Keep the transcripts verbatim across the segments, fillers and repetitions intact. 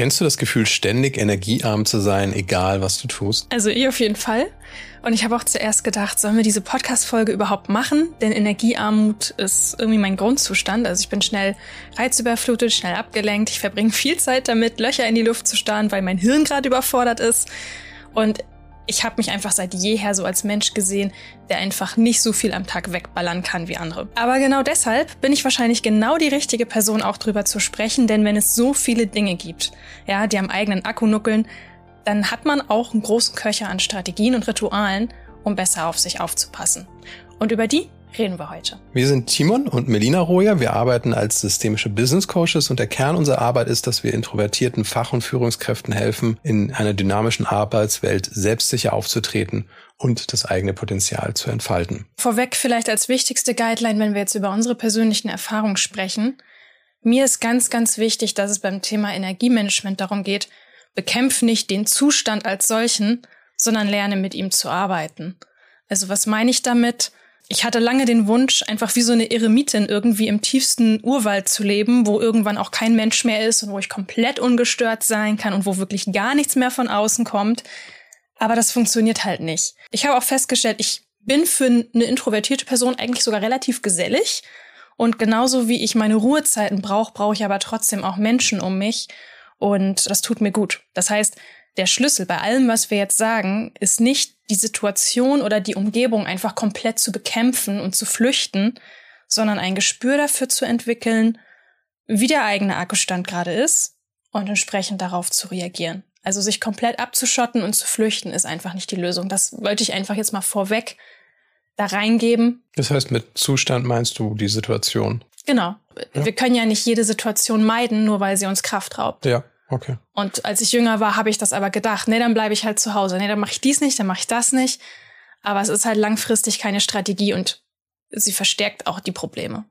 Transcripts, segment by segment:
Kennst du das Gefühl, ständig energiearm zu sein, egal was du tust? Also ich auf jeden Fall. Und ich habe auch zuerst gedacht, sollen wir diese Podcast-Folge überhaupt machen? Denn Energiearmut ist irgendwie mein Grundzustand. Also ich bin schnell reizüberflutet, schnell abgelenkt. Ich verbringe viel Zeit damit, Löcher in die Luft zu starren, weil mein Hirn gerade überfordert ist. Und ich habe mich einfach seit jeher so als Mensch gesehen, der einfach nicht so viel am Tag wegballern kann wie andere. Aber genau deshalb bin ich wahrscheinlich genau die richtige Person, auch drüber zu sprechen, denn wenn es so viele Dinge gibt, ja, die am eigenen Akku nuckeln, dann hat man auch einen großen Köcher an Strategien und Ritualen, um besser auf sich aufzupassen. Und über die reden wir heute. Wir sind Timon und Melina Royer. Wir arbeiten als systemische Business Coaches und der Kern unserer Arbeit ist, dass wir introvertierten Fach- und Führungskräften helfen, in einer dynamischen Arbeitswelt selbstsicher aufzutreten und das eigene Potenzial zu entfalten. Vorweg vielleicht als wichtigste Guideline, wenn wir jetzt über unsere persönlichen Erfahrungen sprechen. Mir ist ganz, ganz wichtig, dass es beim Thema Energiemanagement darum geht, bekämpf nicht den Zustand als solchen, sondern lerne mit ihm zu arbeiten. Also was meine ich damit? Ich hatte lange den Wunsch, einfach wie so eine Eremitin irgendwie im tiefsten Urwald zu leben, wo irgendwann auch kein Mensch mehr ist und wo ich komplett ungestört sein kann und wo wirklich gar nichts mehr von außen kommt. Aber das funktioniert halt nicht. Ich habe auch festgestellt, ich bin für eine introvertierte Person eigentlich sogar relativ gesellig. Und genauso wie ich meine Ruhezeiten brauche, brauche ich aber trotzdem auch Menschen um mich. Und das tut mir gut. Das heißt, der Schlüssel bei allem, was wir jetzt sagen, ist nicht die Situation oder die Umgebung einfach komplett zu bekämpfen und zu flüchten, sondern ein Gespür dafür zu entwickeln, wie der eigene Akkustand gerade ist und entsprechend darauf zu reagieren. Also sich komplett abzuschotten und zu flüchten ist einfach nicht die Lösung. Das wollte ich einfach jetzt mal vorweg da reingeben. Das heißt, mit Zustand meinst du die Situation? Genau. Ja. Wir können ja nicht jede Situation meiden, nur weil sie uns Kraft raubt. Ja. Okay. Und als ich jünger war, habe ich das aber gedacht, nee, dann bleibe ich halt zu Hause. Nee, dann mache ich dies nicht, dann mache ich das nicht. Aber es ist halt langfristig keine Strategie und sie verstärkt auch die Probleme.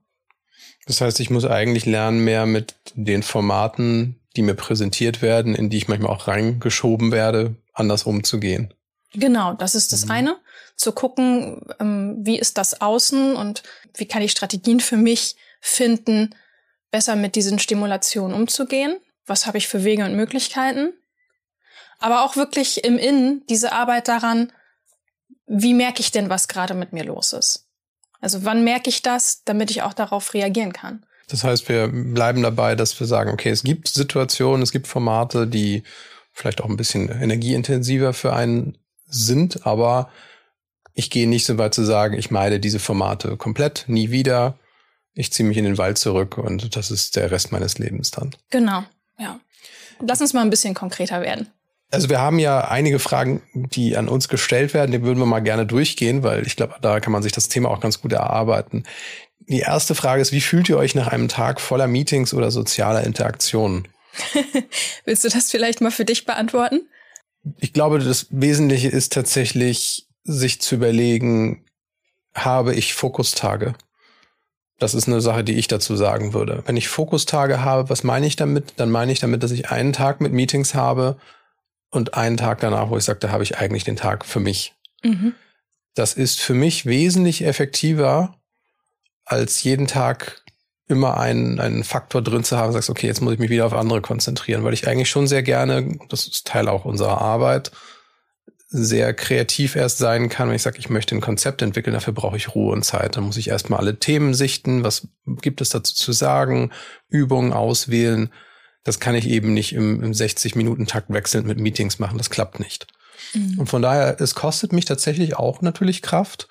Das heißt, ich muss eigentlich lernen, mehr mit den Formaten, die mir präsentiert werden, in die ich manchmal auch reingeschoben werde, anders umzugehen. Genau, das ist das mhm. eine. Zu gucken, ähm, wie ist das Außen und wie kann ich Strategien für mich finden, besser mit diesen Stimulationen umzugehen. Was habe ich für Wege und Möglichkeiten? Aber auch wirklich im Innen diese Arbeit daran, wie merke ich denn, was gerade mit mir los ist? Also wann merke ich das, damit ich auch darauf reagieren kann? Das heißt, wir bleiben dabei, dass wir sagen, okay, es gibt Situationen, es gibt Formate, die vielleicht auch ein bisschen energieintensiver für einen sind, aber ich gehe nicht so weit zu sagen, ich meide diese Formate komplett, nie wieder. Ich ziehe mich in den Wald zurück und das ist der Rest meines Lebens dann. Genau. Ja. Lass uns mal ein bisschen konkreter werden. Also wir haben ja einige Fragen, die an uns gestellt werden, die würden wir mal gerne durchgehen, weil ich glaube, da kann man sich das Thema auch ganz gut erarbeiten. Die erste Frage ist, wie fühlt ihr euch nach einem Tag voller Meetings oder sozialer Interaktionen? Willst du das vielleicht mal für dich beantworten? Ich glaube, das Wesentliche ist tatsächlich, sich zu überlegen, habe ich Fokustage? Das ist eine Sache, die ich dazu sagen würde. Wenn ich Fokustage habe, was meine ich damit? Dann meine ich damit, dass ich einen Tag mit Meetings habe und einen Tag danach, wo ich sage, da habe ich eigentlich den Tag für mich. Mhm. Das ist für mich wesentlich effektiver, als jeden Tag immer einen, einen Faktor drin zu haben, sagst, okay, jetzt muss ich mich wieder auf andere konzentrieren, weil ich eigentlich schon sehr gerne, das ist Teil auch unserer Arbeit, sehr kreativ erst sein kann, wenn ich sage, ich möchte ein Konzept entwickeln, dafür brauche ich Ruhe und Zeit. Dann muss ich erstmal alle Themen sichten, was gibt es dazu zu sagen, Übungen auswählen. Das kann ich eben nicht im, im sechzig-Minuten-Takt wechselnd mit Meetings machen, das klappt nicht. Mhm. Und von daher, es kostet mich tatsächlich auch natürlich Kraft,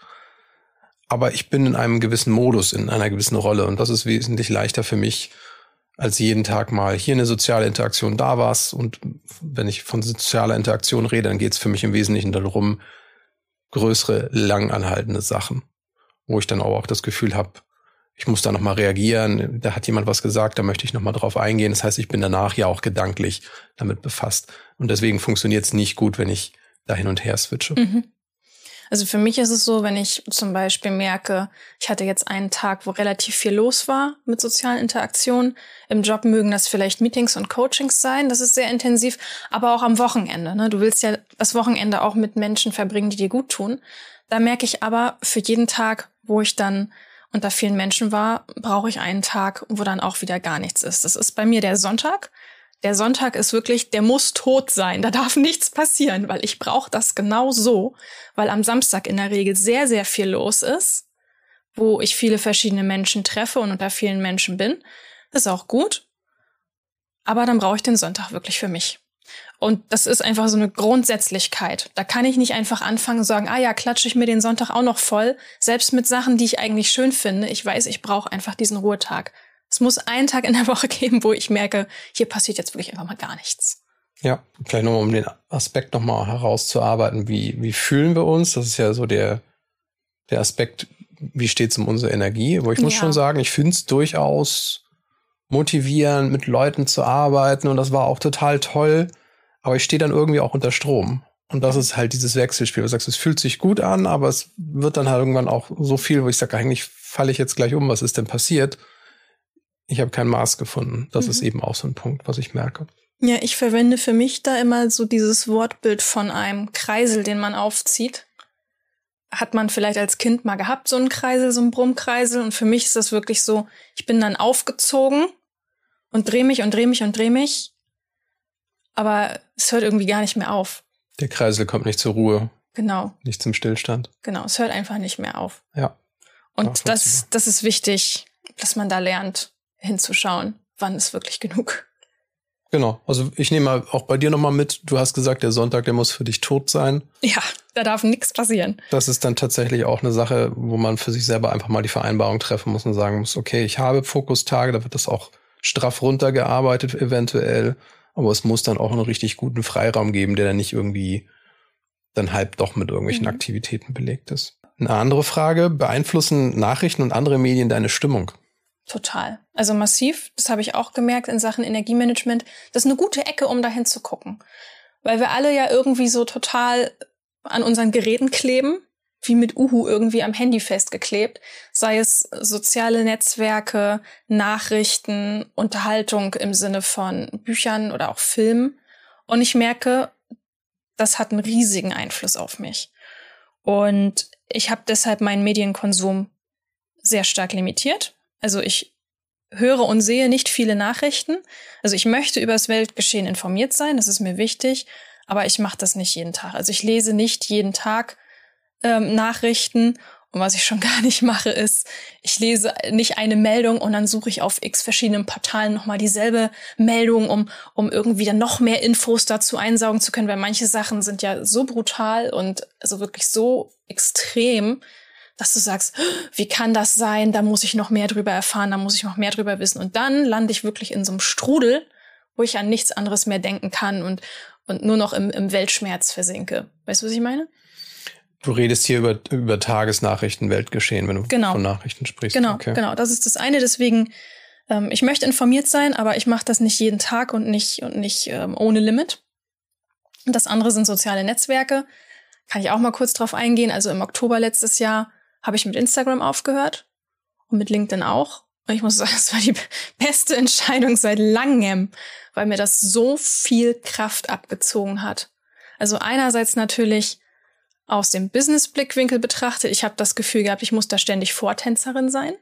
aber ich bin in einem gewissen Modus, in einer gewissen Rolle und das ist wesentlich leichter für mich, als jeden Tag mal hier eine soziale Interaktion, da was. Und wenn ich von sozialer Interaktion rede, dann geht es für mich im Wesentlichen darum, größere, langanhaltende Sachen, wo ich dann auch das Gefühl habe, ich muss da nochmal reagieren, da hat jemand was gesagt, da möchte ich nochmal drauf eingehen. Das heißt, ich bin danach ja auch gedanklich damit befasst. Und deswegen funktioniert es nicht gut, wenn ich da hin und her switche. Mhm. Also für mich ist es so, wenn ich zum Beispiel merke, ich hatte jetzt einen Tag, wo relativ viel los war mit sozialen Interaktionen. Im Job mögen das vielleicht Meetings und Coachings sein, das ist sehr intensiv, aber auch am Wochenende. Ne? Du willst ja das Wochenende auch mit Menschen verbringen, die dir gut tun. Da merke ich aber, für jeden Tag, wo ich dann unter vielen Menschen war, brauche ich einen Tag, wo dann auch wieder gar nichts ist. Das ist bei mir der Sonntag. Der Sonntag ist wirklich, der muss tot sein. Da darf nichts passieren, weil ich brauche das genau so, weil am Samstag in der Regel sehr, sehr viel los ist, wo ich viele verschiedene Menschen treffe und unter vielen Menschen bin. Das ist auch gut. Aber dann brauche ich den Sonntag wirklich für mich. Und das ist einfach so eine Grundsätzlichkeit. Da kann ich nicht einfach anfangen und sagen, ah ja, klatsche ich mir den Sonntag auch noch voll. Selbst mit Sachen, die ich eigentlich schön finde. Ich weiß, ich brauche einfach diesen Ruhetag. Es muss einen Tag in der Woche geben, wo ich merke, hier passiert jetzt wirklich einfach mal gar nichts. Ja, vielleicht nochmal, um den Aspekt nochmal herauszuarbeiten. Wie, wie fühlen wir uns? Das ist ja so der, der Aspekt, wie steht es um unsere Energie? Wo ich muss ja. schon sagen, ich finde es durchaus motivierend, mit Leuten zu arbeiten. Und das war auch total toll. Aber ich stehe dann irgendwie auch unter Strom. Und das ist halt dieses Wechselspiel. Du sagst, es fühlt sich gut an, aber es wird dann halt irgendwann auch so viel, wo ich sage, eigentlich falle ich jetzt gleich um. Was ist denn passiert? Ich habe kein Maß gefunden. Das mhm. ist eben auch so ein Punkt, was ich merke. Ja, ich verwende für mich da immer so dieses Wortbild von einem Kreisel, den man aufzieht. Hat man vielleicht als Kind mal gehabt, so einen Kreisel, so einen Brummkreisel. Und für mich ist das wirklich so, ich bin dann aufgezogen und drehe mich und drehe mich und drehe mich. Aber es hört irgendwie gar nicht mehr auf. Der Kreisel kommt nicht zur Ruhe. Genau. Nicht zum Stillstand. Genau, es hört einfach nicht mehr auf. Ja. Und das, das ist wichtig, dass man da lernt, hinzuschauen, wann ist wirklich genug. Genau, also ich nehme mal auch bei dir nochmal mit, du hast gesagt, der Sonntag, der muss für dich tot sein. Ja, da darf nichts passieren. Das ist dann tatsächlich auch eine Sache, wo man für sich selber einfach mal die Vereinbarung treffen muss und sagen muss, okay, ich habe Fokustage, da wird das auch straff runtergearbeitet eventuell, aber es muss dann auch einen richtig guten Freiraum geben, der dann nicht irgendwie dann halb doch mit irgendwelchen mhm. Aktivitäten belegt ist. Eine andere Frage, beeinflussen Nachrichten und andere Medien deine Stimmung? Total. Also massiv. Das habe ich auch gemerkt in Sachen Energiemanagement. Das ist eine gute Ecke, um dahin zu gucken. Weil wir alle ja irgendwie so total an unseren Geräten kleben, wie mit Uhu irgendwie am Handy festgeklebt. Sei es soziale Netzwerke, Nachrichten, Unterhaltung im Sinne von Büchern oder auch Filmen. Und ich merke, das hat einen riesigen Einfluss auf mich. Und ich habe deshalb meinen Medienkonsum sehr stark limitiert. Also ich höre und sehe nicht viele Nachrichten. Also ich möchte über das Weltgeschehen informiert sein, das ist mir wichtig, aber ich mache das nicht jeden Tag. Also ich lese nicht jeden Tag ähm, Nachrichten. Und was ich schon gar nicht mache, ist, ich lese nicht eine Meldung und dann suche ich auf x verschiedenen Portalen nochmal dieselbe Meldung, um um irgendwie dann noch mehr Infos dazu einsaugen zu können, weil manche Sachen sind ja so brutal und also wirklich so extrem, dass du sagst, wie kann das sein? Da muss ich noch mehr drüber erfahren, da muss ich noch mehr drüber wissen. Und dann lande ich wirklich in so einem Strudel, wo ich an nichts anderes mehr denken kann und und nur noch im, im Weltschmerz versinke. Weißt du, was ich meine? Du redest hier über, über Tagesnachrichten, Weltgeschehen, wenn du genau. von Nachrichten sprichst. Genau, okay. genau. Das ist das eine. Deswegen, ähm, ich möchte informiert sein, aber ich mache das nicht jeden Tag und nicht und nicht ähm, ohne Limit. Und das andere sind soziale Netzwerke. Kann ich auch mal kurz drauf eingehen. Also im Oktober letztes Jahr habe ich mit Instagram aufgehört und mit LinkedIn auch. Und ich muss sagen, das war die beste Entscheidung seit langem, weil mir das so viel Kraft abgezogen hat. Also einerseits natürlich aus dem Business-Blickwinkel betrachtet, ich habe das Gefühl gehabt, ich muss da ständig Vortänzerin sein.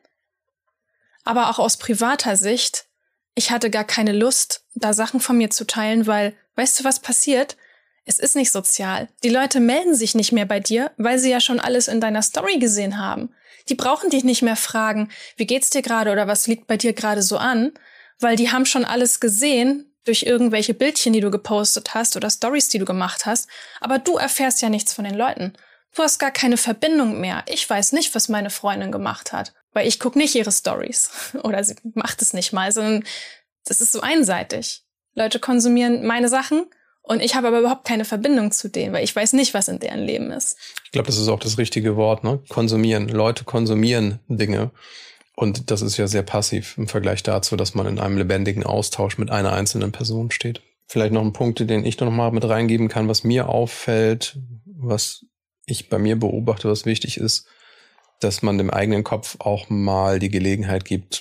Aber auch aus privater Sicht, ich hatte gar keine Lust, da Sachen von mir zu teilen, weil, weißt du, was passiert? Es ist nicht sozial. Die Leute melden sich nicht mehr bei dir, weil sie ja schon alles in deiner Story gesehen haben. Die brauchen dich nicht mehr fragen, wie geht's dir gerade oder was liegt bei dir gerade so an, weil die haben schon alles gesehen durch irgendwelche Bildchen, die du gepostet hast oder Stories, die du gemacht hast. Aber du erfährst ja nichts von den Leuten. Du hast gar keine Verbindung mehr. Ich weiß nicht, was meine Freundin gemacht hat, weil ich gucke nicht ihre Stories oder sie macht es nicht mal, sondern das ist so einseitig. Leute konsumieren meine Sachen und ich habe aber überhaupt keine Verbindung zu denen, weil ich weiß nicht, was in deren Leben ist. Ich glaube, das ist auch das richtige Wort, ne? Konsumieren. Leute konsumieren Dinge. Und das ist ja sehr passiv im Vergleich dazu, dass man in einem lebendigen Austausch mit einer einzelnen Person steht. Vielleicht noch ein Punkt, den ich noch mal mit reingeben kann, was mir auffällt, was ich bei mir beobachte, was wichtig ist, dass man dem eigenen Kopf auch mal die Gelegenheit gibt,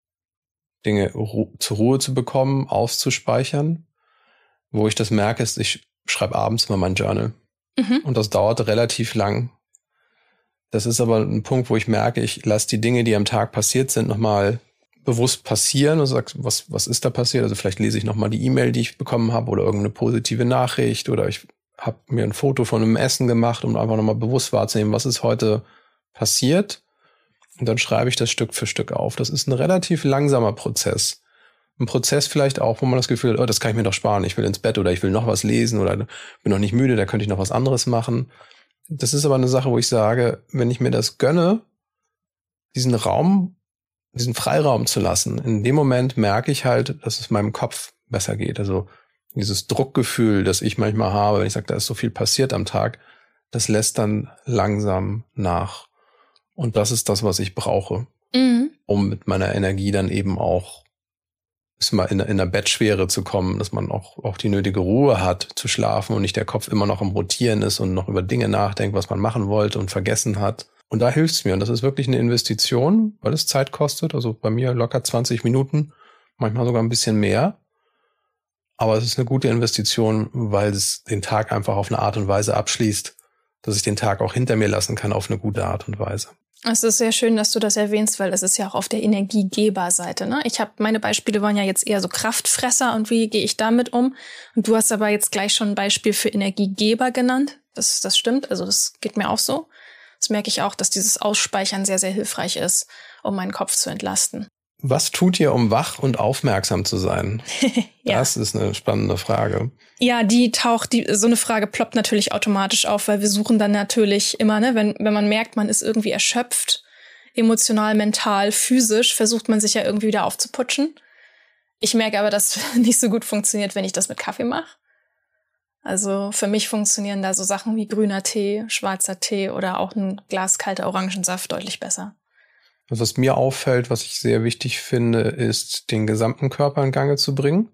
Dinge ru- zur Ruhe zu bekommen, auszuspeichern. Wo ich das merke, ist, ich schreibe abends mal mein Journal. Mhm. Und das dauert relativ lang. Das ist aber ein Punkt, wo ich merke, ich lasse die Dinge, die am Tag passiert sind, nochmal bewusst passieren und sagst, was, was ist da passiert? Also vielleicht lese ich nochmal die E-Mail, die ich bekommen habe oder irgendeine positive Nachricht oder ich habe mir ein Foto von einem Essen gemacht, um einfach nochmal bewusst wahrzunehmen, was ist heute passiert. Und dann schreibe ich das Stück für Stück auf. Das ist ein relativ langsamer Prozess. Ein Prozess vielleicht auch, wo man das Gefühl hat, oh, das kann ich mir doch sparen. Ich will ins Bett oder ich will noch was lesen oder bin noch nicht müde, da könnte ich noch was anderes machen. Das ist aber eine Sache, wo ich sage, wenn ich mir das gönne, diesen Raum, diesen Freiraum zu lassen, in dem Moment merke ich halt, dass es meinem Kopf besser geht. Also dieses Druckgefühl, das ich manchmal habe, wenn ich sage, da ist so viel passiert am Tag, das lässt dann langsam nach. Und das ist das, was ich brauche, mhm. um mit meiner Energie dann eben auch ist mal in, in der Bettschwere zu kommen, dass man auch, auch die nötige Ruhe hat, zu schlafen und nicht der Kopf immer noch am Rotieren ist und noch über Dinge nachdenkt, was man machen wollte und vergessen hat. Und da hilft's mir. Und das ist wirklich eine Investition, weil es Zeit kostet. Also bei mir locker zwanzig Minuten, manchmal sogar ein bisschen mehr. Aber es ist eine gute Investition, weil es den Tag einfach auf eine Art und Weise abschließt, dass ich den Tag auch hinter mir lassen kann auf eine gute Art und Weise. Es ist sehr schön, dass du das erwähnst, weil das ist ja auch auf der Energiegeberseite. Ne? Ich habe meine Beispiele waren ja jetzt eher so Kraftfresser und wie gehe ich damit um? Und du hast aber jetzt gleich schon ein Beispiel für Energiegeber genannt. Das, das stimmt, also das geht mir auch so. Das merke ich auch, dass dieses Ausspeichern sehr, sehr hilfreich ist, um meinen Kopf zu entlasten. Was tut ihr, um wach und aufmerksam zu sein? Ja. Das ist eine spannende Frage. Ja, die taucht, die, so eine Frage ploppt natürlich automatisch auf, weil wir suchen dann natürlich immer, ne, wenn, wenn man merkt, man ist irgendwie erschöpft, emotional, mental, physisch, versucht man sich ja irgendwie wieder aufzuputschen. Ich merke aber, dass nicht so gut funktioniert, wenn ich das mit Kaffee mache. Also für mich funktionieren da so Sachen wie grüner Tee, schwarzer Tee oder auch ein Glas kalter Orangensaft deutlich besser. Also was mir auffällt, was ich sehr wichtig finde, ist, den gesamten Körper in Gange zu bringen.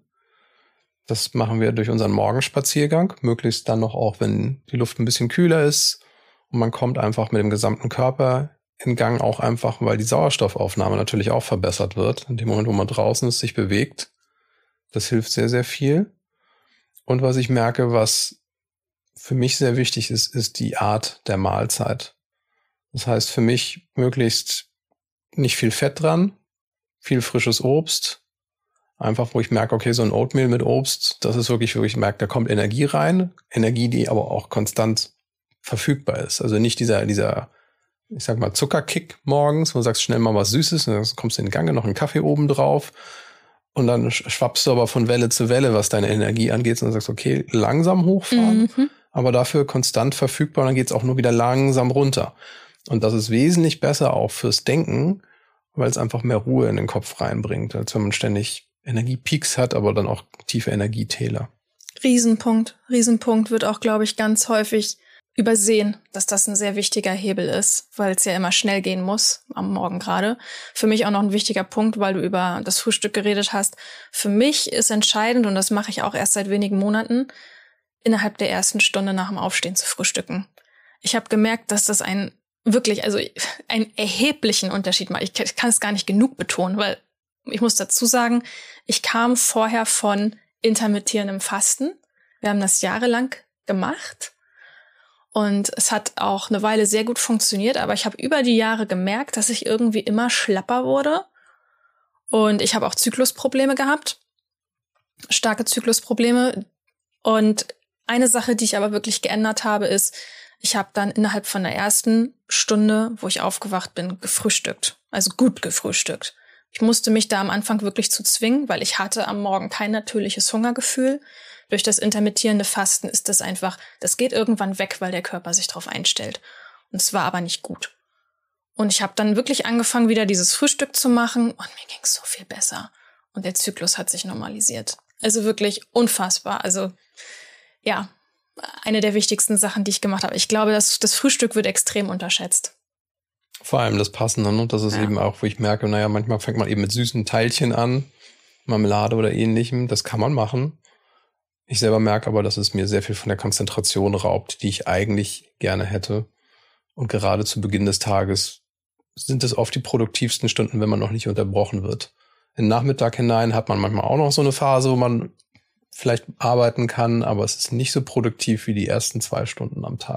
Das machen wir durch unseren Morgenspaziergang, möglichst dann noch auch, wenn die Luft ein bisschen kühler ist. Und man kommt einfach mit dem gesamten Körper in Gang, auch einfach, weil die Sauerstoffaufnahme natürlich auch verbessert wird. In dem Moment, wo man draußen ist, sich bewegt. Das hilft sehr, sehr viel. Und was ich merke, was für mich sehr wichtig ist, ist die Art der Mahlzeit. Das heißt für mich möglichst nicht viel Fett dran, viel frisches Obst. Einfach, wo ich merke, okay, so ein Oatmeal mit Obst, das ist wirklich, wo ich merke, da kommt Energie rein. Energie, die aber auch konstant verfügbar ist. Also nicht dieser, dieser, ich sag mal, Zuckerkick morgens, wo du sagst, schnell mal was Süßes, und dann kommst du in den Gang, noch einen Kaffee oben drauf. Und dann schwappst du aber von Welle zu Welle, was deine Energie angeht. Und dann sagst du, okay, langsam hochfahren, mhm. aber dafür konstant verfügbar. Und dann geht's auch nur wieder langsam runter. Und das ist wesentlich besser auch fürs Denken, weil es einfach mehr Ruhe in den Kopf reinbringt, als wenn man ständig Energiepeaks hat, aber dann auch tiefe Energietäler. Riesenpunkt. Riesenpunkt wird auch, glaube ich, ganz häufig übersehen, dass das ein sehr wichtiger Hebel ist, weil es ja immer schnell gehen muss, am Morgen gerade. Für mich auch noch ein wichtiger Punkt, weil du über das Frühstück geredet hast. Für mich ist entscheidend, und das mache ich auch erst seit wenigen Monaten, innerhalb der ersten Stunde nach dem Aufstehen zu frühstücken. Ich habe gemerkt, dass das ein wirklich, also einen erheblichen Unterschied macht. Ich kann es gar nicht genug betonen, weil ich muss dazu sagen, ich kam vorher von intermittierendem Fasten. Wir haben das jahrelang gemacht und es hat auch eine Weile sehr gut funktioniert, aber ich habe über die Jahre gemerkt, dass ich irgendwie immer schlapper wurde und ich habe auch Zyklusprobleme gehabt, starke Zyklusprobleme. Und eine Sache, die ich aber wirklich geändert habe, ist, ich habe dann innerhalb von der ersten Stunde, wo ich aufgewacht bin, gefrühstückt. Also gut gefrühstückt. Ich musste mich da am Anfang wirklich zu zwingen, weil ich hatte am Morgen kein natürliches Hungergefühl. Durch das intermittierende Fasten ist das einfach, das geht irgendwann weg, weil der Körper sich darauf einstellt. Und es war aber nicht gut. Und ich habe dann wirklich angefangen, wieder dieses Frühstück zu machen und mir ging es so viel besser. Und der Zyklus hat sich normalisiert. Also wirklich unfassbar. Also ja, eine der wichtigsten Sachen, die ich gemacht habe. Ich glaube, dass das Frühstück wird extrem unterschätzt. Vor allem das Passende, und das ist ja eben auch, wo ich merke, naja, manchmal fängt man eben mit süßen Teilchen an, Marmelade oder ähnlichem, das kann man machen. Ich selber merke aber, dass es mir sehr viel von der Konzentration raubt, die ich eigentlich gerne hätte. Und gerade zu Beginn des Tages sind es oft die produktivsten Stunden, wenn man noch nicht unterbrochen wird. In den Nachmittag hinein hat man manchmal auch noch so eine Phase, wo man vielleicht arbeiten kann, aber es ist nicht so produktiv wie die ersten zwei Stunden am Tag.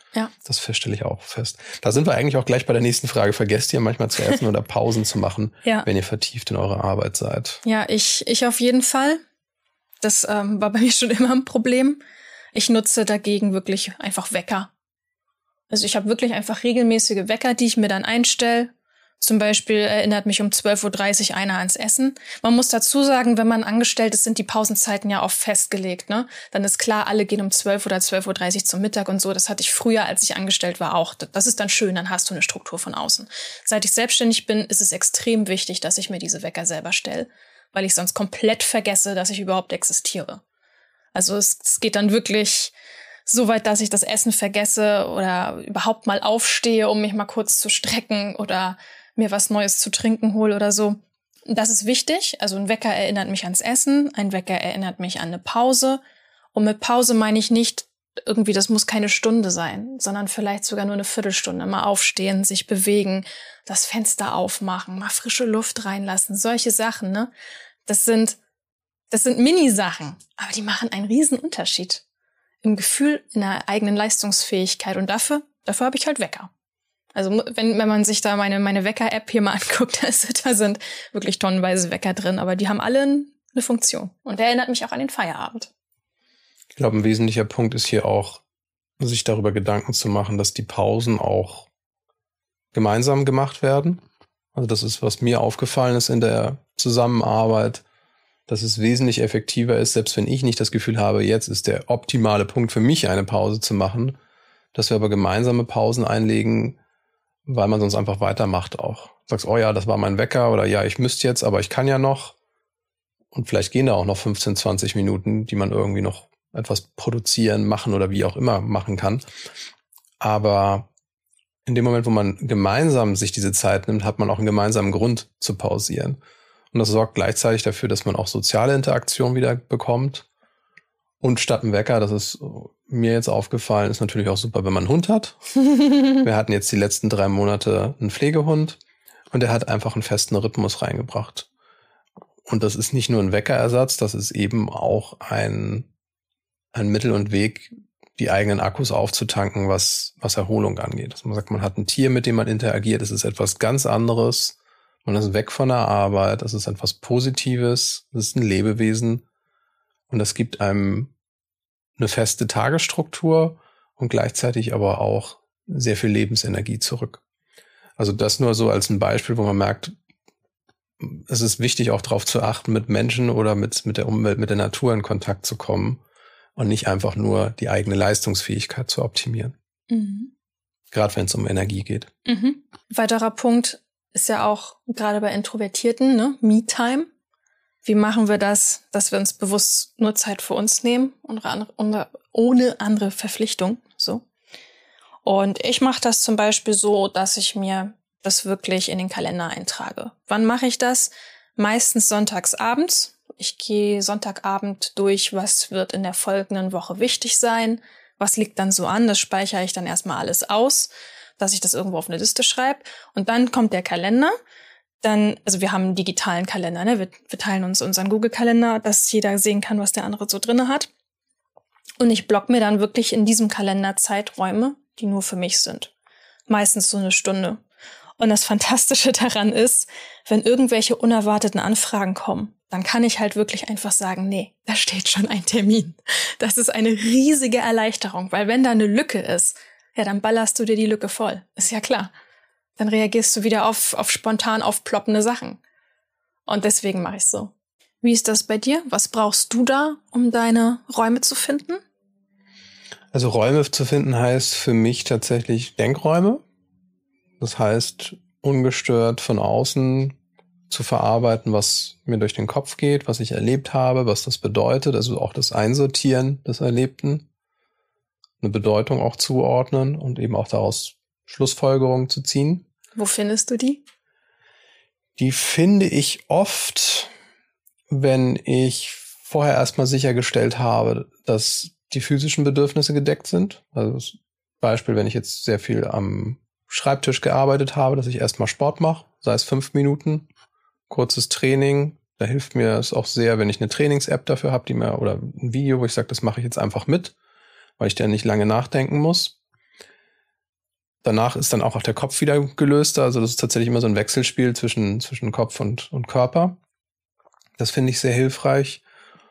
Ja. Das stelle ich auch fest. Da sind wir eigentlich auch gleich bei der nächsten Frage. Vergesst ihr manchmal zu essen oder Pausen zu machen, ja. wenn ihr vertieft in eurer Arbeit seid? Ja, ich, ich auf jeden Fall. Das ähm, war bei mir schon immer ein Problem. Ich nutze dagegen wirklich einfach Wecker. Also ich habe wirklich einfach regelmäßige Wecker, die ich mir dann einstelle. Zum Beispiel erinnert mich um zwölf Uhr dreißig einer ans Essen. Man muss dazu sagen, wenn man angestellt ist, sind die Pausenzeiten ja oft festgelegt, ne? Dann ist klar, alle gehen um zwölf oder zwölf Uhr dreißig zum Mittag und so. Das hatte ich früher, als ich angestellt war, auch. Das ist dann schön, dann hast du eine Struktur von außen. Seit ich selbstständig bin, ist es extrem wichtig, dass ich mir diese Wecker selber stelle, weil ich sonst komplett vergesse, dass ich überhaupt existiere. Also es, es geht dann wirklich so weit, dass ich das Essen vergesse oder überhaupt mal aufstehe, um mich mal kurz zu strecken oder mir was Neues zu trinken hole oder so. Das ist wichtig. Also ein Wecker erinnert mich ans Essen, ein Wecker erinnert mich an eine Pause. Und mit Pause meine ich nicht irgendwie, das muss keine Stunde sein, sondern vielleicht sogar nur eine Viertelstunde. Mal aufstehen, sich bewegen, das Fenster aufmachen, mal frische Luft reinlassen, solche Sachen, ne? Das sind, das sind Mini-Sachen, aber die machen einen riesen Unterschied im Gefühl, in der eigenen Leistungsfähigkeit. Und dafür, dafür habe ich halt Wecker. Also wenn, wenn man sich da meine, meine Wecker-App hier mal anguckt, da sind wirklich tonnenweise Wecker drin, aber die haben alle eine Funktion. Und der erinnert mich auch an den Feierabend. Ich glaube, ein wesentlicher Punkt ist hier auch, sich darüber Gedanken zu machen, dass die Pausen auch gemeinsam gemacht werden. Also das ist, was mir aufgefallen ist in der Zusammenarbeit, dass es wesentlich effektiver ist, selbst wenn ich nicht das Gefühl habe, jetzt ist der optimale Punkt für mich, eine Pause zu machen, dass wir aber gemeinsame Pausen einlegen, weil man sonst einfach weitermacht auch. Du sagst, oh ja, das war mein Wecker oder ja, ich müsste jetzt, aber ich kann ja noch. Und vielleicht gehen da auch noch fünfzehn, zwanzig Minuten, die man irgendwie noch etwas produzieren, machen oder wie auch immer machen kann. Aber in dem Moment, wo man gemeinsam sich diese Zeit nimmt, hat man auch einen gemeinsamen Grund zu pausieren. Und das sorgt gleichzeitig dafür, dass man auch soziale Interaktion wieder bekommt. Und statt einem Wecker, das ist mir jetzt aufgefallen, ist natürlich auch super, wenn man einen Hund hat. Wir hatten jetzt die letzten drei Monate einen Pflegehund und der hat einfach einen festen Rhythmus reingebracht. Und das ist nicht nur ein Weckerersatz, das ist eben auch ein, ein Mittel und Weg, die eigenen Akkus aufzutanken, was, was Erholung angeht. Also man sagt, man hat ein Tier, mit dem man interagiert, es ist etwas ganz anderes. Man ist weg von der Arbeit, es ist etwas Positives, es ist ein Lebewesen. Und das gibt einem eine feste Tagesstruktur und gleichzeitig aber auch sehr viel Lebensenergie zurück. Also das nur so als ein Beispiel, wo man merkt, es ist wichtig auch darauf zu achten, mit Menschen oder mit, mit der Umwelt, mit der Natur in Kontakt zu kommen und nicht einfach nur die eigene Leistungsfähigkeit zu optimieren. Mhm. Gerade wenn es um Energie geht. Mhm. Weiterer Punkt ist ja auch gerade bei Introvertierten, ne? Me-Time. Wie machen wir das, dass wir uns bewusst nur Zeit für uns nehmen und ohne andere Verpflichtung? So. Und ich mache das zum Beispiel so, dass ich mir das wirklich in den Kalender eintrage. Wann mache ich das? Meistens sonntags abends. Ich gehe Sonntagabend durch, was wird in der folgenden Woche wichtig sein, was liegt dann so an, das speichere ich dann erstmal alles aus, dass ich das irgendwo auf eine Liste schreibe. Und dann kommt der Kalender. Dann, also wir haben einen digitalen Kalender, ne? Wir, wir teilen uns unseren Google-Kalender, dass jeder sehen kann, was der andere so drinne hat. Und ich block mir dann wirklich in diesem Kalender Zeiträume, die nur für mich sind. Meistens so eine Stunde. Und das Fantastische daran ist, wenn irgendwelche unerwarteten Anfragen kommen, dann kann ich halt wirklich einfach sagen, nee, da steht schon ein Termin. Das ist eine riesige Erleichterung, weil wenn da eine Lücke ist, ja, dann ballerst du dir die Lücke voll. Ist ja klar. Dann reagierst du wieder auf, auf spontan aufploppende Sachen. Und deswegen mache ich es so. Wie ist das bei dir? Was brauchst du da, um deine Räume zu finden? Also Räume zu finden heißt für mich tatsächlich Denkräume. Das heißt, ungestört von außen zu verarbeiten, was mir durch den Kopf geht, was ich erlebt habe, was das bedeutet. Also auch das Einsortieren des Erlebten. Eine Bedeutung auch zuordnen und eben auch daraus Schlussfolgerungen zu ziehen. Wo findest du die? Die finde ich oft, wenn ich vorher erstmal sichergestellt habe, dass die physischen Bedürfnisse gedeckt sind. Also das Beispiel, wenn ich jetzt sehr viel am Schreibtisch gearbeitet habe, dass ich erstmal Sport mache, sei es fünf Minuten, kurzes Training. Da hilft mir es auch sehr, wenn ich eine Trainings-App dafür habe, die mir oder ein Video, wo ich sage, das mache ich jetzt einfach mit, weil ich da nicht lange nachdenken muss. danach ist dann auch, auch der Kopf wieder gelöster. Also das ist tatsächlich immer so ein Wechselspiel zwischen, zwischen Kopf und, und Körper. Das finde ich sehr hilfreich.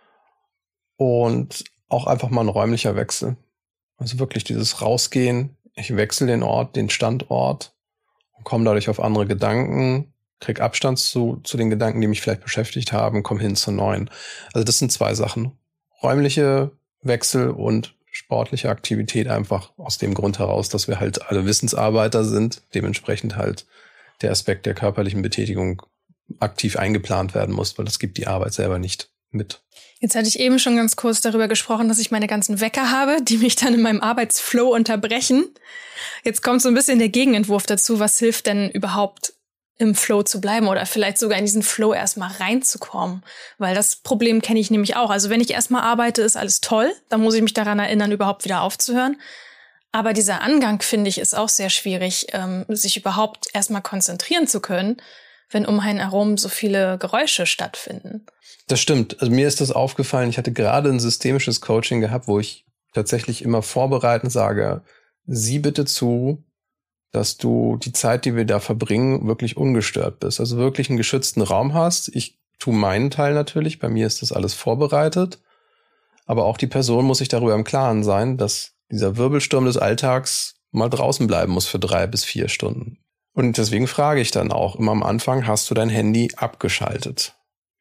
Und auch einfach mal ein räumlicher Wechsel. Also wirklich dieses Rausgehen. Ich wechsle den Ort, den Standort und komme dadurch auf andere Gedanken, krieg Abstand zu, zu den Gedanken, die mich vielleicht beschäftigt haben, komme hin zu neuen. Also das sind zwei Sachen. Räumliche Wechsel und sportliche Aktivität, einfach aus dem Grund heraus, dass wir halt alle Wissensarbeiter sind, dementsprechend halt der Aspekt der körperlichen Betätigung aktiv eingeplant werden muss, weil das gibt die Arbeit selber nicht mit. Jetzt hatte ich eben schon ganz kurz darüber gesprochen, dass ich meine ganzen Wecker habe, die mich dann in meinem Arbeitsflow unterbrechen. Jetzt kommt so ein bisschen der Gegenentwurf dazu. Was hilft denn überhaupt, im Flow zu bleiben oder vielleicht sogar in diesen Flow erstmal reinzukommen? Weil das Problem kenne ich nämlich auch. Also wenn ich erstmal arbeite, ist alles toll. Dann muss ich mich daran erinnern, überhaupt wieder aufzuhören. Aber dieser Angang, finde ich, ist auch sehr schwierig, ähm, sich überhaupt erstmal konzentrieren zu können, wenn um einen herum so viele Geräusche stattfinden. Das stimmt. Also mir ist das aufgefallen. Ich hatte gerade ein systemisches Coaching gehabt, wo ich tatsächlich immer vorbereitend sage, sieh bitte zu, dass du die Zeit, die wir da verbringen, wirklich ungestört bist. Also wirklich einen geschützten Raum hast. Ich tue meinen Teil natürlich. Bei mir ist das alles vorbereitet. Aber auch die Person muss sich darüber im Klaren sein, dass dieser Wirbelsturm des Alltags mal draußen bleiben muss für drei bis vier Stunden. Und deswegen frage ich dann auch immer am Anfang, hast du dein Handy abgeschaltet?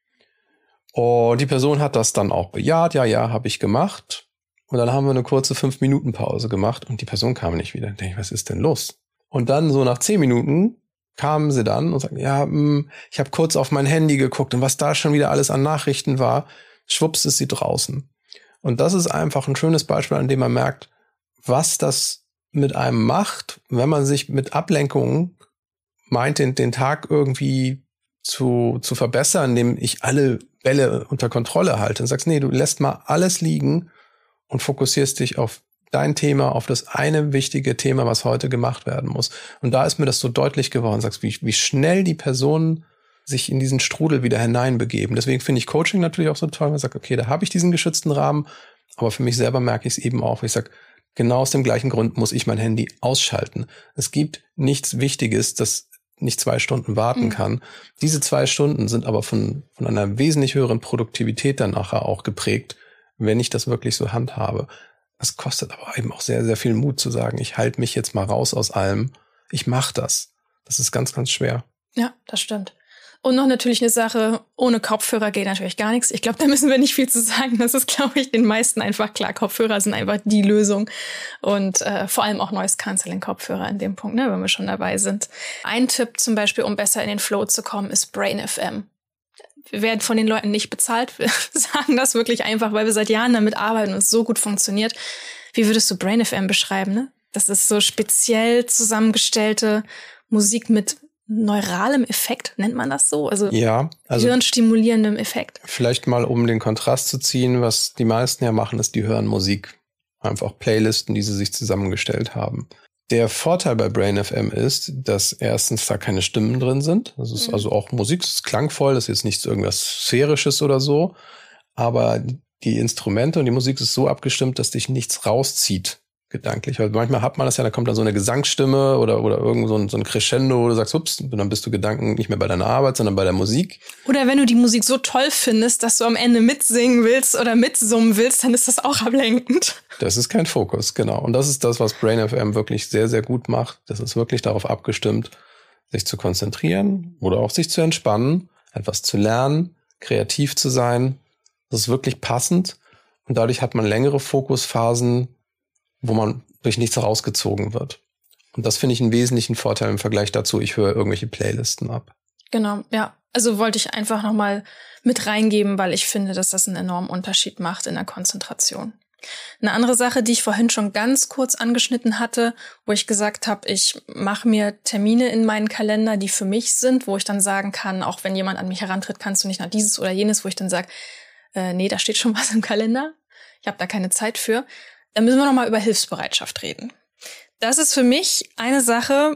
Und die Person hat das dann auch bejaht. Ja, ja, habe ich gemacht. Und dann haben wir eine kurze fünf Minuten Pause gemacht und die Person kam nicht wieder. Da denke ich, was ist denn los? Und dann so nach zehn Minuten kamen sie dann und sagten, ja, ich habe kurz auf mein Handy geguckt und was da schon wieder alles an Nachrichten war, schwupps ist sie draußen. Und das ist einfach ein schönes Beispiel, an dem man merkt, was das mit einem macht, wenn man sich mit Ablenkungen meint, den, den Tag irgendwie zu, zu verbessern, indem ich alle Bälle unter Kontrolle halte und sagst, nee, du lässt mal alles liegen und fokussierst dich auf dein Thema, auf das eine wichtige Thema, was heute gemacht werden muss. Und da ist mir das so deutlich geworden, sagst, wie, wie schnell die Personen sich in diesen Strudel wieder hineinbegeben. Deswegen finde ich Coaching natürlich auch so toll, weil man sagt, okay, da habe ich diesen geschützten Rahmen, aber für mich selber merke ich es eben auch, weil ich sage, genau aus dem gleichen Grund muss ich mein Handy ausschalten. Es gibt nichts Wichtiges, das nicht zwei Stunden warten mhm. kann. Diese zwei Stunden sind aber von, von einer wesentlich höheren Produktivität dann nachher auch geprägt, wenn ich das wirklich so handhabe. Das kostet aber eben auch sehr, sehr viel Mut zu sagen, ich halte mich jetzt mal raus aus allem. Ich mache das. Das ist ganz, ganz schwer. Ja, das stimmt. Und noch natürlich eine Sache, ohne Kopfhörer geht natürlich gar nichts. Ich glaube, da müssen wir nicht viel zu sagen. Das ist, glaube ich, den meisten einfach klar. Kopfhörer sind einfach die Lösung. Und äh, vor allem auch Noise-Canceling-Kopfhörer in dem Punkt, ne, wenn wir schon dabei sind. Ein Tipp zum Beispiel, um besser in den Flow zu kommen, ist Brain F M. Wir werden von den Leuten nicht bezahlt. Wir sagen das wirklich einfach, weil wir seit Jahren damit arbeiten und es so gut funktioniert. Wie würdest du Brain F M beschreiben? Ne? Das ist so speziell zusammengestellte Musik mit neuralem Effekt, nennt man das so? Also, ja, also hirnstimulierendem Effekt. Vielleicht mal, um den Kontrast zu ziehen, was die meisten ja machen, ist, die hören Musik. Einfach Playlisten, die sie sich zusammengestellt haben. Der Vorteil bei Brain F M ist, dass erstens da keine Stimmen drin sind. Das ist mhm. also auch Musik, es ist klangvoll, das ist jetzt nichts irgendwas Sphärisches oder so. Aber die Instrumente und die Musik ist so abgestimmt, dass dich nichts rauszieht, gedanklich. Weil manchmal hat man das ja, da kommt dann so eine Gesangsstimme oder, oder irgend so ein, so ein Crescendo, wo du sagst, ups, und dann bist du Gedanken nicht mehr bei deiner Arbeit, sondern bei der Musik. Oder wenn du die Musik so toll findest, dass du am Ende mitsingen willst oder mitsummen willst, dann ist das auch ablenkend. Das ist kein Fokus, genau. Und das ist das, was Brain F M wirklich sehr, sehr gut macht. Das ist wirklich darauf abgestimmt, sich zu konzentrieren oder auch sich zu entspannen, etwas zu lernen, kreativ zu sein. Das ist wirklich passend. Und dadurch hat man längere Fokusphasen, wo man durch nichts rausgezogen wird. Und das finde ich einen wesentlichen Vorteil im Vergleich dazu, ich höre irgendwelche Playlisten ab. Genau, ja. Also wollte ich einfach nochmal mit reingeben, weil ich finde, dass das einen enormen Unterschied macht in der Konzentration. Eine andere Sache, die ich vorhin schon ganz kurz angeschnitten hatte, wo ich gesagt habe, ich mache mir Termine in meinen Kalender, die für mich sind, wo ich dann sagen kann, auch wenn jemand an mich herantritt, kannst du nicht nach dieses oder jenes, wo ich dann sage, äh, nee, da steht schon was im Kalender. Ich habe da keine Zeit für. Dann müssen wir noch mal über Hilfsbereitschaft reden. Das ist für mich eine Sache,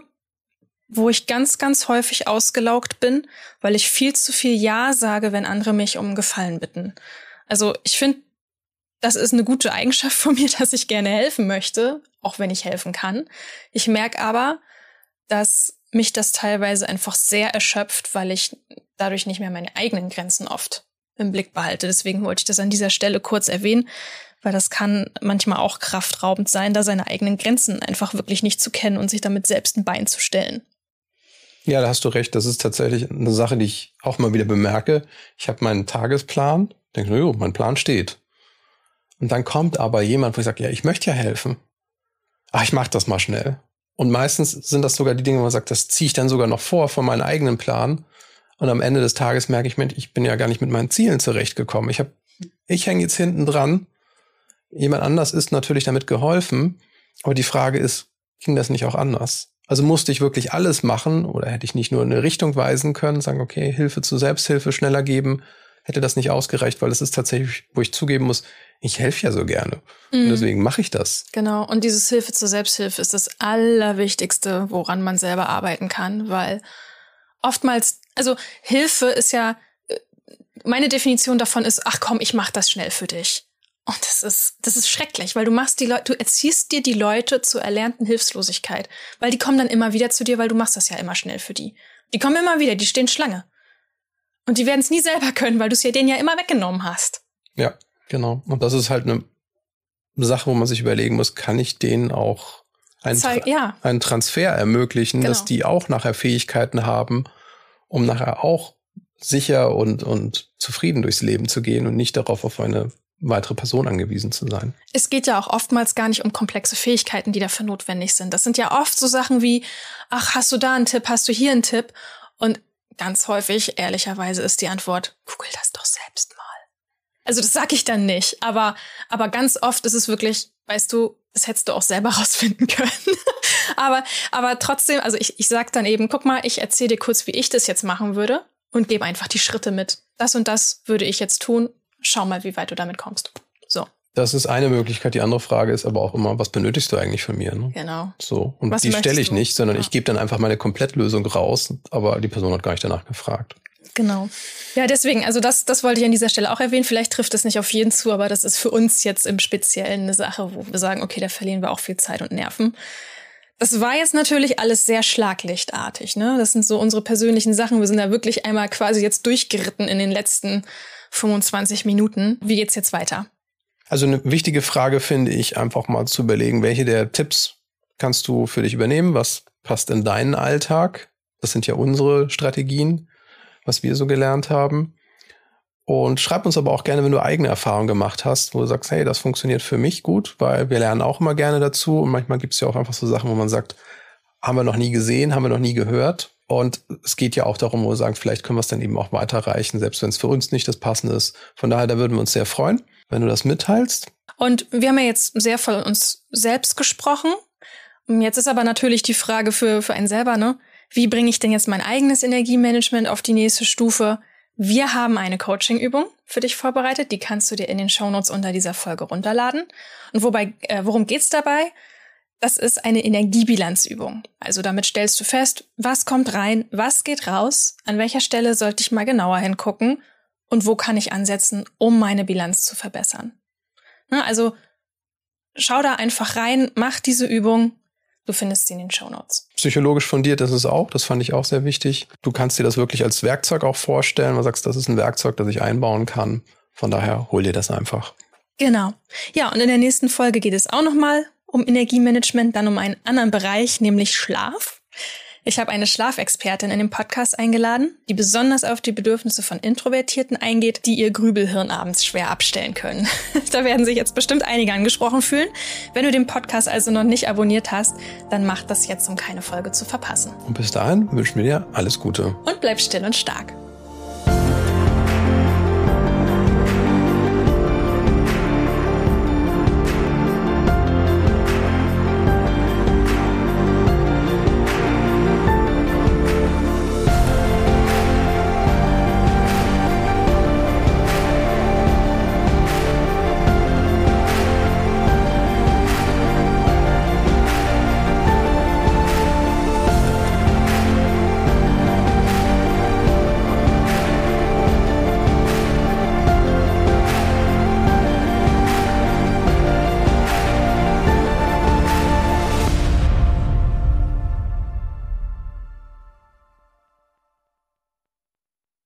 wo ich ganz, ganz häufig ausgelaugt bin, weil ich viel zu viel Ja sage, wenn andere mich um Gefallen bitten. Also ich finde, das ist eine gute Eigenschaft von mir, dass ich gerne helfen möchte, auch wenn ich helfen kann. Ich merke aber, dass mich das teilweise einfach sehr erschöpft, weil ich dadurch nicht mehr meine eigenen Grenzen oft im Blick behalte. Deswegen wollte ich das an dieser Stelle kurz erwähnen, weil das kann manchmal auch kraftraubend sein, da seine eigenen Grenzen einfach wirklich nicht zu kennen und sich damit selbst ein Bein zu stellen. Ja, da hast du recht. Das ist tatsächlich eine Sache, die ich auch mal wieder bemerke. Ich habe meinen Tagesplan, denke, jo, mein Plan steht. Und dann kommt aber jemand, wo ich sage, ja, ich möchte ja helfen. Ach, ich mache das mal schnell. Und meistens sind das sogar die Dinge, wo man sagt, das ziehe ich dann sogar noch vor von meinem eigenen Plan. Und am Ende des Tages merke ich, Mensch, ich bin ja gar nicht mit meinen Zielen zurechtgekommen. Ich habe, ich hänge jetzt hinten dran. Jemand anders ist natürlich damit geholfen. Aber die Frage ist, ging das nicht auch anders? Also musste ich wirklich alles machen oder hätte ich nicht nur in eine Richtung weisen können, sagen, okay, Hilfe zur Selbsthilfe schneller geben, hätte das nicht ausgereicht, weil es ist tatsächlich, wo ich zugeben muss, ich helfe ja so gerne. Mhm. Und deswegen mache ich das. Genau. Und dieses Hilfe zur Selbsthilfe ist das Allerwichtigste, woran man selber arbeiten kann, weil oftmals, also Hilfe ist ja, meine Definition davon ist, ach komm, ich mache das schnell für dich. Und das ist, das ist schrecklich, weil du machst die Leute, du erziehst dir die Leute zur erlernten Hilflosigkeit, weil die kommen dann immer wieder zu dir, weil du machst das ja immer schnell für die. Die kommen immer wieder, die stehen Schlange. Und die werden es nie selber können, weil du es ja denen ja immer weggenommen hast. Ja, genau. Und das ist halt eine Sache, wo man sich überlegen muss, kann ich denen auch einen, Zeig, Tra- ja. einen Transfer ermöglichen, Genau. dass die auch nachher Fähigkeiten haben, um nachher auch sicher und, und zufrieden durchs Leben zu gehen und nicht darauf auf eine weitere Person angewiesen zu sein. Es geht ja auch oftmals gar nicht um komplexe Fähigkeiten, die dafür notwendig sind. Das sind ja oft so Sachen wie, ach, hast du da einen Tipp, hast du hier einen Tipp? Und ganz häufig, ehrlicherweise, ist die Antwort, google das doch selbst mal. Also das sag ich dann nicht, aber, aber ganz oft ist es wirklich, weißt du, das hättest du auch selber rausfinden können. aber, aber trotzdem, also ich, ich sag dann eben, guck mal, ich erzähle dir kurz, wie ich das jetzt machen würde und gebe einfach die Schritte mit. Das und das würde ich jetzt tun. Schau mal, wie weit du damit kommst. So. Das ist eine Möglichkeit. Die andere Frage ist aber auch immer, was benötigst du eigentlich von mir? Ne? Genau. So. Und Was die stelle ich möchtest du? nicht, sondern Ja. ich gebe dann einfach meine Komplettlösung raus, aber die Person hat gar nicht danach gefragt. Genau. Ja, deswegen, also das, das wollte ich an dieser Stelle auch erwähnen. Vielleicht trifft es nicht auf jeden zu, aber das ist für uns jetzt im Speziellen eine Sache, wo wir sagen, okay, da verlieren wir auch viel Zeit und Nerven. Das war jetzt natürlich alles sehr schlaglichtartig, ne? Das sind so unsere persönlichen Sachen. Wir sind da wirklich einmal quasi jetzt durchgeritten in den letzten fünfundzwanzig Minuten. Wie geht's jetzt weiter? Also eine wichtige Frage finde ich, einfach mal zu überlegen, welche der Tipps kannst du für dich übernehmen? Was passt in deinen Alltag? Das sind ja unsere Strategien, was wir so gelernt haben. Und schreib uns aber auch gerne, wenn du eigene Erfahrungen gemacht hast, wo du sagst, hey, das funktioniert für mich gut, weil wir lernen auch immer gerne dazu. Und manchmal gibt es ja auch einfach so Sachen, wo man sagt, haben wir noch nie gesehen, haben wir noch nie gehört. Und es geht ja auch darum, wo wir sagen, vielleicht können wir es dann eben auch weiterreichen, selbst wenn es für uns nicht das Passende ist. Von daher, da würden wir uns sehr freuen, wenn du das mitteilst. Und wir haben ja jetzt sehr von uns selbst gesprochen. Jetzt ist aber natürlich die Frage für, für einen selber, ne? Wie bringe ich denn jetzt mein eigenes Energiemanagement auf die nächste Stufe? Wir haben eine Coaching-Übung für dich vorbereitet. Die kannst du dir in den Shownotes unter dieser Folge runterladen. Und wobei, äh, worum geht's dabei? Das ist eine Energiebilanzübung. Also damit stellst du fest, was kommt rein, was geht raus, an welcher Stelle sollte ich mal genauer hingucken und wo kann ich ansetzen, um meine Bilanz zu verbessern. Na, also schau da einfach rein, mach diese Übung. Du findest sie in den Shownotes. Psychologisch fundiert ist es auch, das fand ich auch sehr wichtig. Du kannst dir das wirklich als Werkzeug auch vorstellen, weil du sagst, das ist ein Werkzeug, das ich einbauen kann. Von daher hol dir das einfach. Genau. Ja, und in der nächsten Folge geht es auch nochmal um Energiemanagement, dann um einen anderen Bereich, nämlich Schlaf. Ich habe eine Schlafexpertin in den Podcast eingeladen, die besonders auf die Bedürfnisse von Introvertierten eingeht, die ihr Grübelhirn abends schwer abstellen können. Da werden sich jetzt bestimmt einige angesprochen fühlen. Wenn du den Podcast also noch nicht abonniert hast, dann mach das jetzt, um keine Folge zu verpassen. Und bis dahin wünschen wir dir alles Gute. Und bleib still und stark.